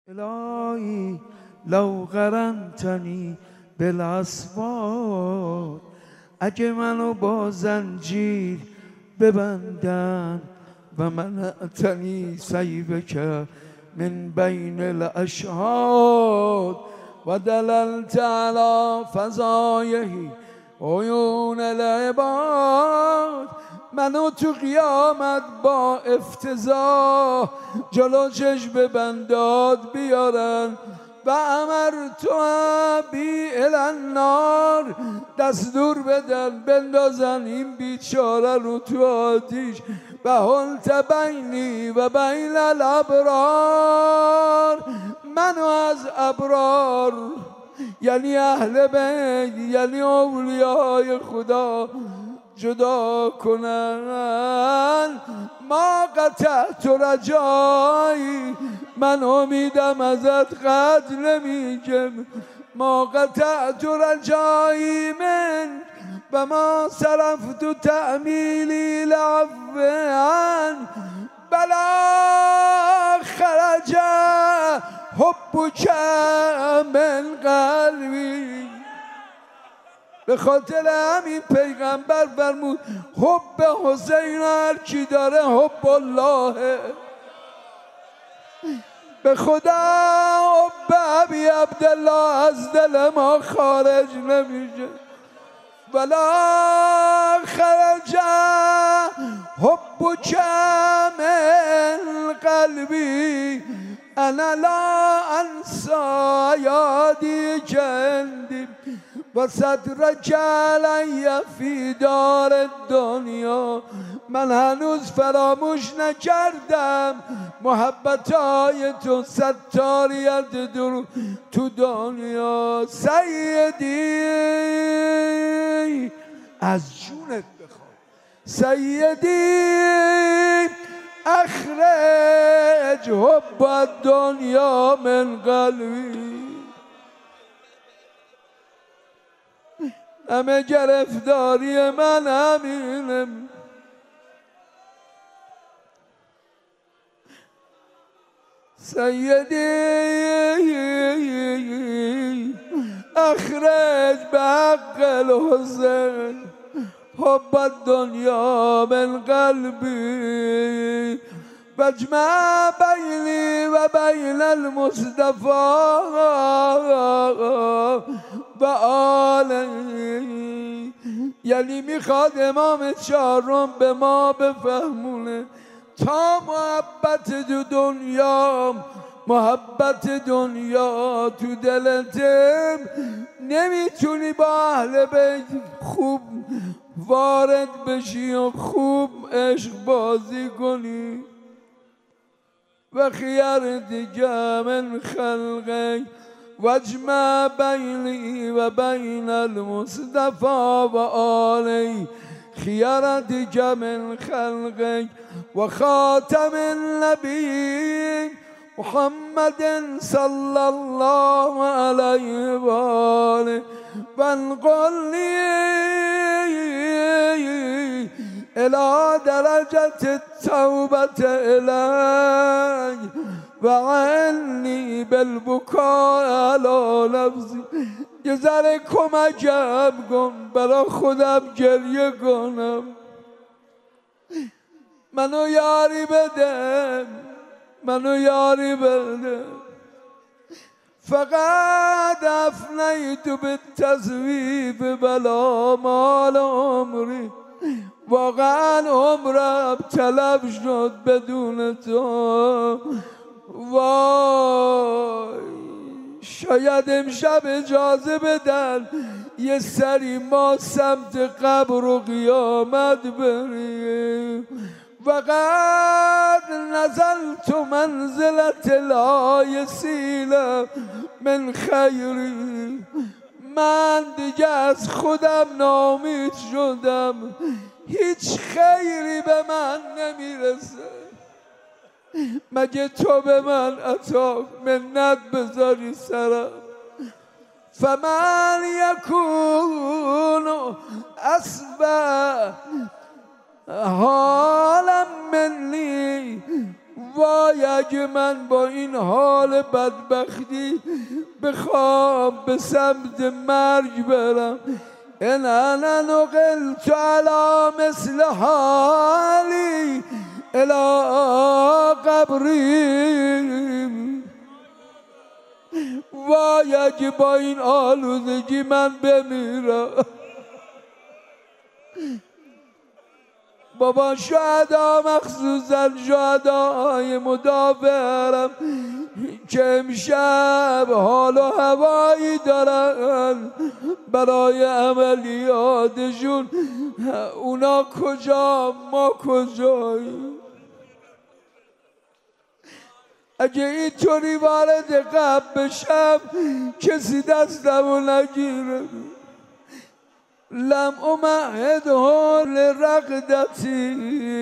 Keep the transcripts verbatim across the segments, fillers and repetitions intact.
الهی لو قرنتنی بالاسوار، اگه منو با زنجیر ببندن و منعتنی سیبک من بین الاشهاد و دللت علی فضایه عیون العباد، منو تو قیامت با افتضاح جلو چشم ببنداد بیارن و امرت بی النار، دستور بدن بندازن این بیچاره رو تو آتیش و حلت بینی و بین الابرار، منو از ابرار یعنی اهل بیت یعنی اولیای خدا جدا کنن. ما قطعت رجایی، من امیدم ازت قطع نمیگم. ما قطعت رجایی من و ما صرفت تعمیلی لعفوان بلا خرج حبک من قلبی. به خاطر همین پیغمبر فرمود حب حسین هر کی داره حب الله. به خدا حب ابی عبدالله از دل ما خارج نمیشه. ولا خرج حبک من قلبی انا لا انسا یادی جندی و صدرک علی فی دار دنیا. من هنوز فراموش نکردم محبتای تو ستاریت درو تو دنیا. سیدی از جونت بخوام، سیدی اخرج حب الدنیا من قلبی. همه گرفتاری من همینم، سیدی اخرج به حق الحسین حب الدنیا من قلبی واجمع بینی و بین المصطفى و آلی. یعنی میخواد امام چهارم به ما بفهمونه تا محبت دو دنیا محبت دنیا تو دلتم نمیتونی با اهل بیت خوب وارد بشی و خوب عشق بازی کنی. و خیار دیگه من خلقی واجمع بینی و بین المصطفى و آلی. خیارتک من خلقی و خاتم النبی محمد صلی الله علیه و آله و انقلنی الى درجة التوبة الی و عنی بالبکاء علی نفسی. یه ذره کمکم کن برا خودم گریه کنم، منو یاری بده منو یاری بده. فقط افنیت بالتزویف بلا مال عمری، واقعا عمرم طلب شد بدون تو. وای شاید امشب اجازه بدن یه سری ما سمت قبر و قیامت بریم. وقد نزلت منزلت لا یسیل من خیری، من دیگه از خودم ناامید شدم، هیچ خیری به من نمیرسه مگه تو به من عطا منت بذاری سرم. فمن یکون اصبح حالا منی وای اگه من با این حال بدبختی بخوام به سمت مرگ برم، ان انا نقلت على مثل حالی الى قبری. وای اگه با این آلودگی من بمیرم. بابا شهدا مخصوصا شهدای مدافعرم که امشب حال و هوایی دارن برای عملیاتشون، اونا کجا ما کجاییم؟ اگه اینطوری وارد قبر بشم کسی دستمو نگیره. لم امهده لرقدتی،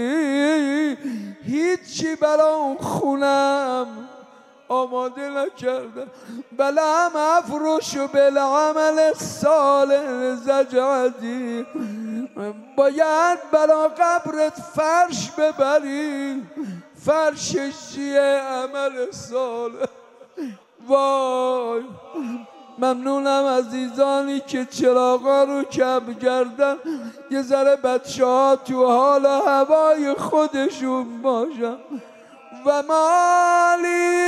هیچی برا اون خونم آماده نکردم. بلم افروش بالعمل الصالح زجعتی، باید برا قبرت فرش ببری. فرشش چیه؟ عمل صالح. وای ممنونم عزیزانی که چراغا رو کم کردن، یه ذره بچه ها تو حال و هوای خودشون باشن. و مالی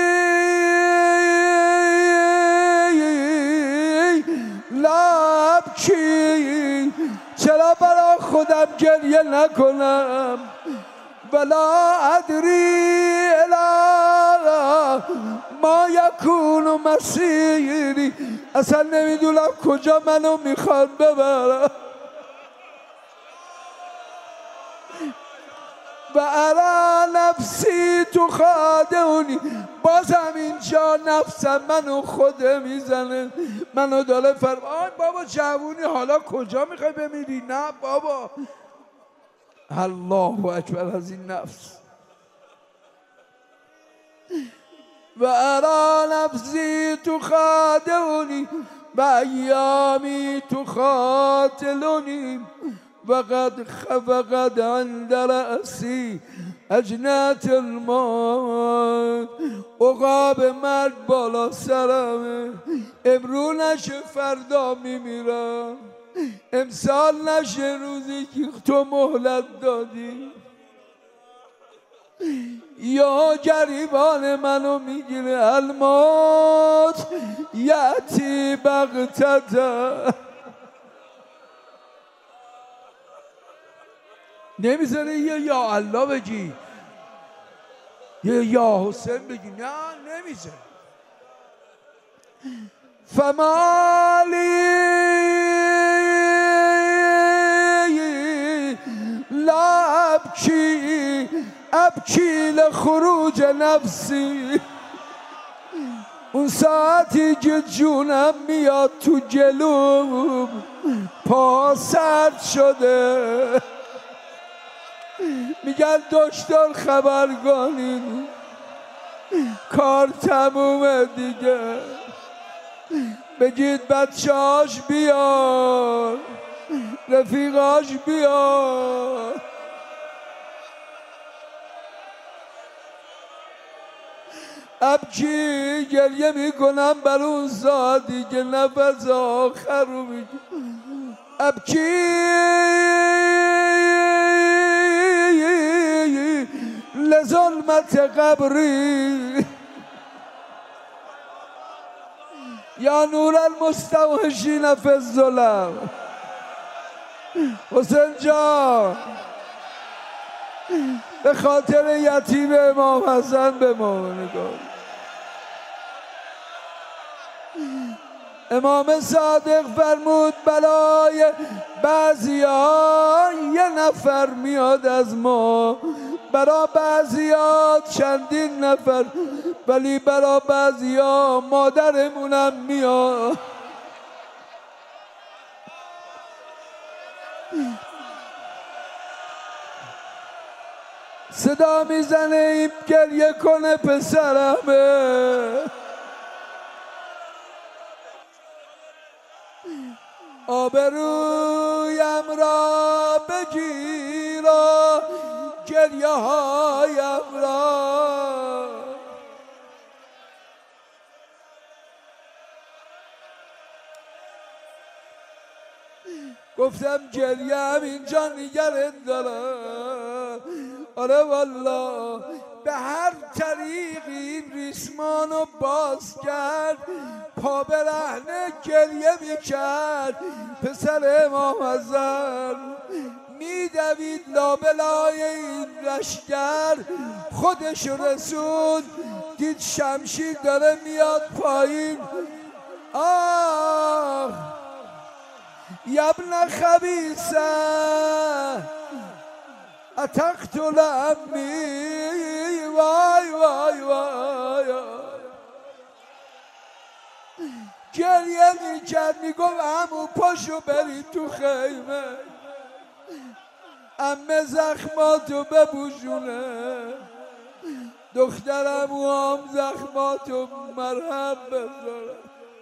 لابکی، چرا برا خودم گریه نکنم؟ ولا ادری الا ما یکون مسیری، اصلا نمیدونم کجا منو میخوان ببرم. و ارا نفسی تو خادعونی، بازم اینجا نفسم منو خوده میزنه، منو داره فرم. آی بابا جوونی حالا کجا میخوای بمیری؟ نه بابا، الله اکبر از این نفس. و ارا نفسی تو خادعونی و ایامی تو خاتلونی و قد خفقد عند رأسی اجنات الموت. عقاب مرگ بالا سرمه، امرو نشه فردا میمیرم، امسال نشه روزی که تو مهلت دادی. یا گریبان منو میگیره، الموت یأتی بغتة. نمیذاره یه یا الله بگی، یه یا حسین بگی، نه نمیذاره. فمالی لا ابکی ابکی لخروج نفسی. اون ساعتی که جونم میاد تو جلوم، پا سرد شده، میگن دکتر خبرگانین، کار تمومه دیگه، بگید بچه‌هاش بیار، رفیقاش بیار. ابکی گریه میکنم بر اون ساعتی که نفس آخر رو میگه. ابکی لظلمت قبری یا نور المستوحشین فی الظلم. حسین جان به خاطر یتیم امام حسن به ما نگاه. امام صادق فرمود بلای بعضیا یه نفر میاد از ما، برا بعضیا چندین نفر، ولی برا بعضیا مادرمونم میاد. صدا میزنه این گریه کنه پسرمه، آبرویم را بگیرا گریه هایم را. گفتم گریه هم اینجا نگرت دارم. آره والله به هر طریقی این ریسمانو باز کرد، پا برهنه گریه میکرد. پسر امام حسن میدوید لابلای این لشکر، خودش رسون دید شمشیر داره میاد پایین. آه یبن خبیثه اتقتل امی، وای وای وای. گریه میکرد میگفت عمو پاشو بری تو خیمه، امه زخماتو بپوشونه، دخترم و هم زخماتو مرهم بذاره.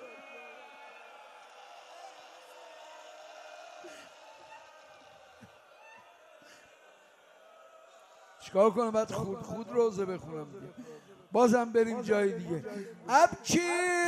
چیکار کنم بعد خود خود روزه بخونم دیگه. بازم بریم جای دیگه. ابکی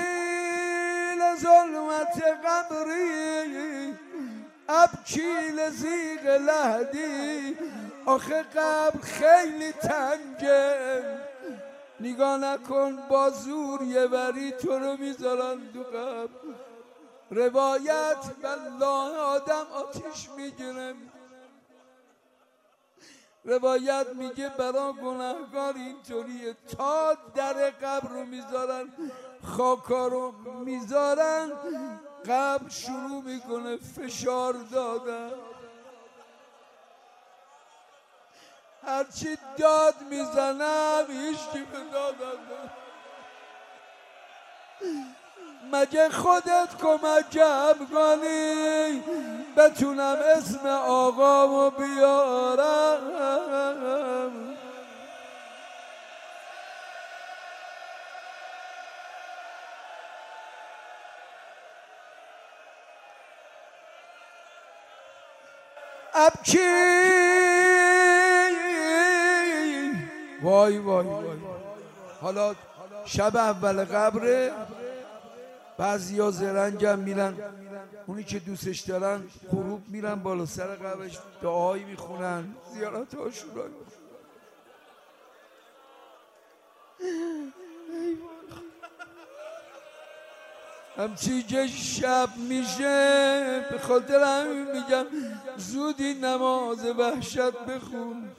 لظلمت قبری، ابکی لزیغ لحدی. آخه قبر خیلی تنگه، نگاه نکن با زور یه وری تو رو میذارن تو قبر. روایت والله آدم آتیش میگیره. روایت میگه برا گناهکار اینطوریه، تا در قبر رو میذارن، خاکا رو میذارن، قبر شروع میکنه فشار دادن. هرچی داد میزنم هیچکی به دادن. مگه خودت کمکم کنی بتونم اسم آقامو بیارم. ابکی وای وای وای. حالا شب اول قبره، بعضیا زرنگم میرن، اونی که دوستش دارن غروب میرن بالا سر قبرش دعایی میخونن، زیارت عاشورایی. همچی که شب میشه به خاطر همین میگم زودی نماز وحشت بخون.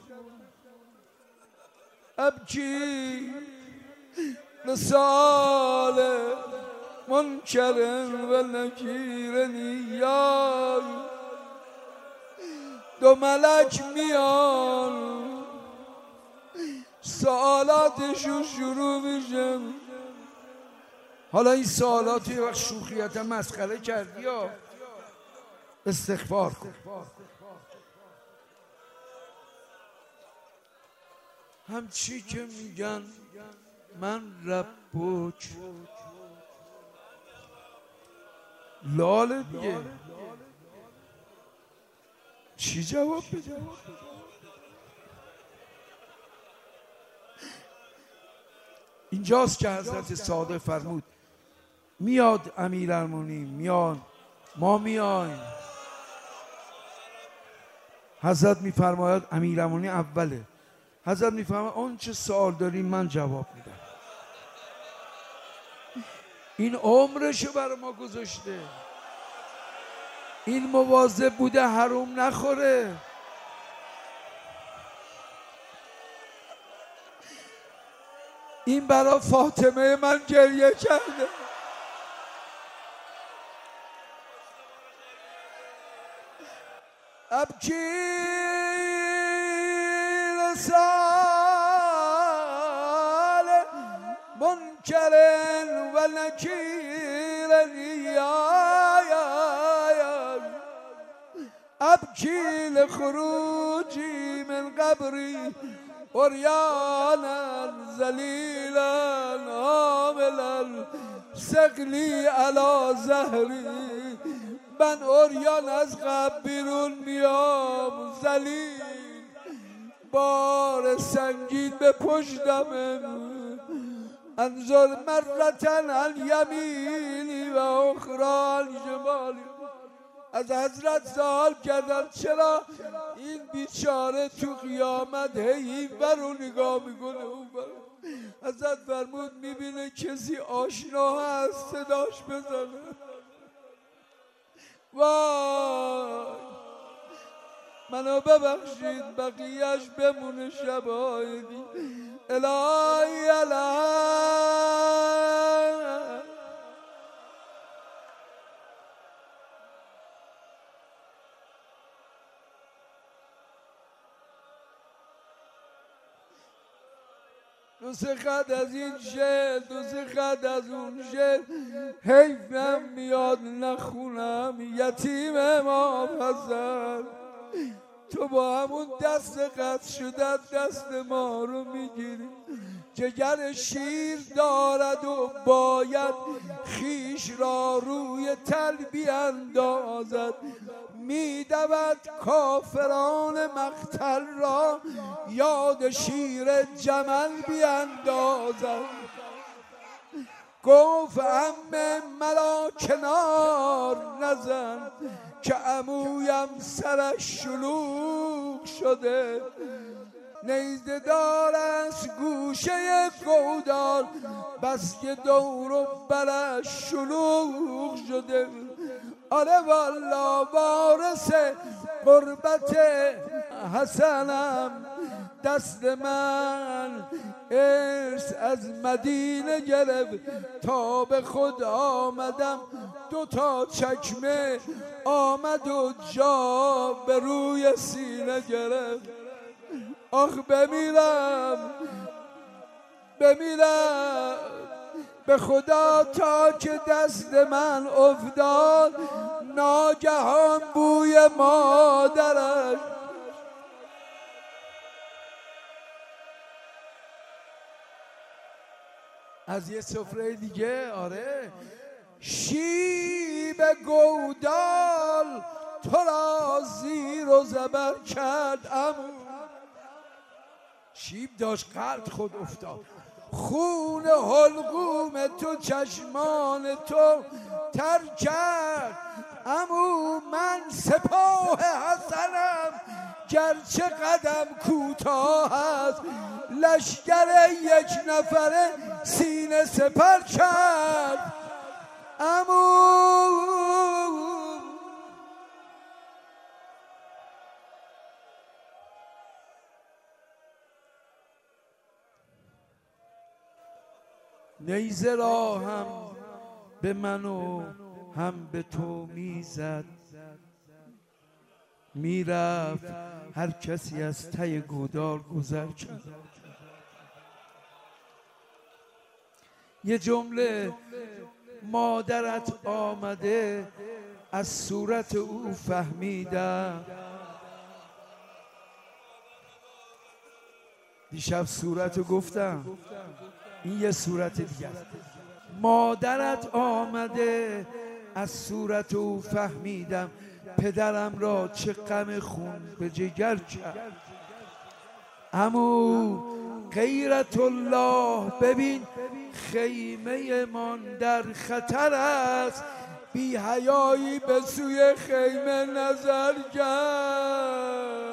ابکی لسال منکر و نکیر نیای. دو ملک میان سوالاتشون شروع میشه. حالا این سوالات یه وقت شوخیت مسخره کردی یا استغفار کن. همچی که میگن من ربک لاله دیگه، چی جواب بده؟ اینجاست که حضرت صادق فرمود میاد امیرالمومنین، میاد ما میایم. حضرت میفرماید امیرالمومنین اوله. حضرت میفرماید اون چه سوال داری من جواب میدم. این عمرشو برای ما گذاشته، این مواظب بوده حروم نخوره. این برای فاطمه من گریه کرده. ابکی لسال منکر و نکیر ابکی لخروجی من قبری عریانا ذلیلا عاملا ثقلی علی ظهری. من عریان از قبر بیرون میام، ذلیل بار سنگین به پشتمه، انظر مرتن الیمینی و اخرى الشمالی. از حضرت سوال کردم چرا این بیچاره تو قیامت هی این برو نگاه میکنه اون برو. حضرت فرمود میبینه کسی آشنا هست صداش بزنه. وای منو ببخشید بقیهش بمونه شبایدی. الهی الهی دو سه خط از این شعر دو سه خط از اون شعر حیفم میاد نخونم. یتیم امام حسن تو با همون دست قطع شده دست ما رو میگیری. جگر شیر دارد و باید خیش را روی تل بیاندازد. میدود کافران مقتل را یاد شیر جمل بیاندازد. گفت عمه ملا کنار نزن که عمویم سرش شلوغ شده. نیزه دار است گوشه گودال بس که دور و برش شلوغ شده. آره والا وارث قربت حسنم دست من ارث از مدینه گرفت. تا به خود آمدم دو تا چکمه آمد و جا به روی سینه گرفت. آخ بمیرم بمیرم به خدا تا که دست من افتاد ناگهان بوی مادرش. از یه سفره دیگه آره شیب گودال تو را زیر و زبر کرد عمو. شیب داشت قلب خود افتاد. خون حلقوم تو چشمان تو تر کرد عمو. من سپاه حسنم گرچه قدم کوتاه است لشکر یک نفره سینه سپر کرد عمو. نیزه را هم به من و هم به تو میزد. میرفت هر کسی از ته گودال گذر کرد. یه جمله مادرت آمده از صورت او فهمیدم. دیشب صورت گفتم این یه صورت دیگه. مادرت آمده از صورت او فهمیدم پدرم را چه غم خون به جگر کرد. عمو غیرت الله ببین خیمه من در خطر است. بی حیایی به سوی خیمه نظر کرد.